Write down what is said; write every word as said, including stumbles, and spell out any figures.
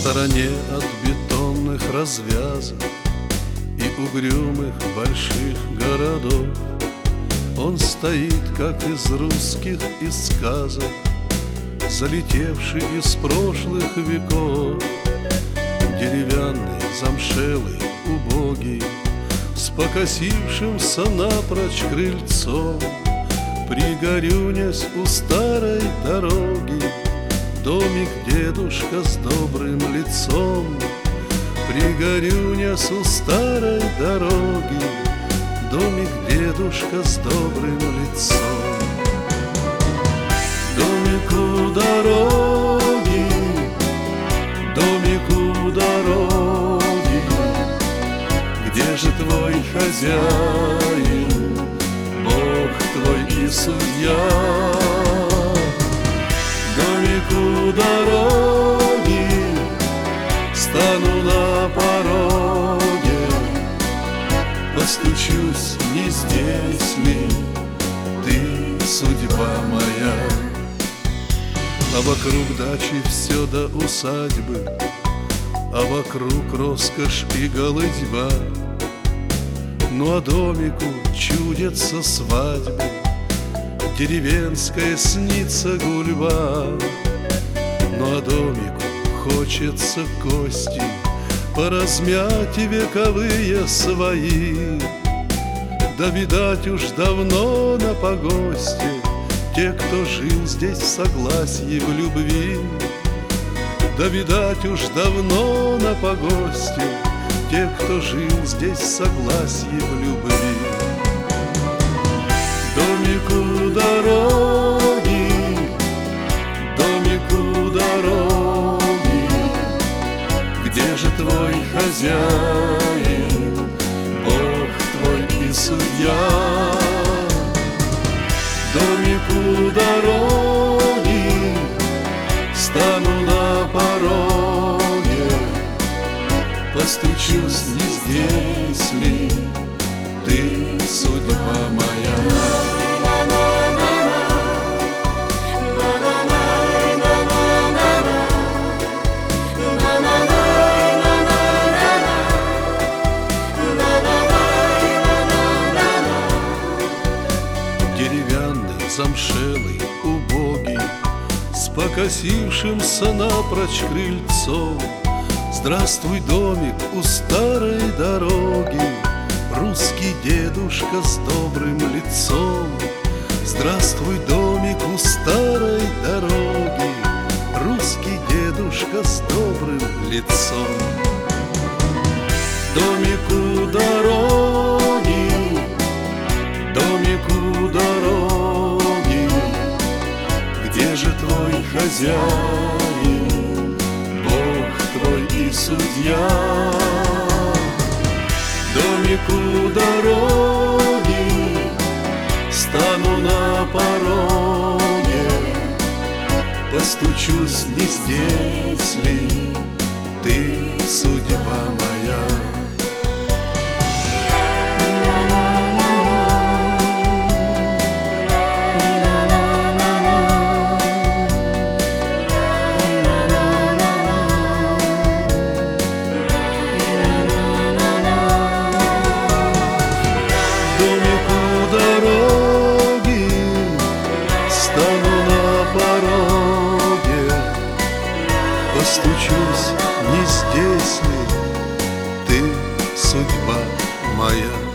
стороне от бетонных развязок и угрюмых больших городов он стоит, как из русских из сказок, залетевший из прошлых веков. Деревянный, замшелый, убогий, с покосившимся напрочь крыльцом, пригорюнясь у старой дороги, домик дедушка с добрым лицом. Пригорюнясь у старой дороги, домик дедушка с добрым лицом. Домик у дороги, домик у дороги, где же твой хозяин, Бог твой и судья? Домик у дороги, стану на пороге, постучусь, не здесь ли ты, судьба моя? А вокруг дачи все до усадьбы, а вокруг роскошь и голыдьба. Ну а домику чудятся свадьбы, деревенская снится гульба. Ну а домику хочется кости поразмять и вековые свои. Да, видать, уж давно на погосте те, кто жил здесь в согласии, в любви. Да, видать, уж давно на погосте те, кто жил здесь в согласии, в любви. Домик у дороги, домик у дороги, где же твой хозяин, Бог твой и судья? Домик у дороги, стану на пороге, постучусь, не здесь ли ты, судьба моя? Деревянный, замшелый, убогий, с покосившимся напрочь крыльцом. Здравствуй, домик у старой дороги, русский дедушка с добрым лицом. Здравствуй, домик у старой дороги, русский дедушка с добрым лицом. Домик у дороги, домик у дороги, где же твой хозяин, Бог твой и судья? Домик у дороги, стану на пороге, постучусь, не здесь ли ты, судьба моя? Домик у дороги, стану на пороге, постучусь, не здесь ли ты, судьба моя?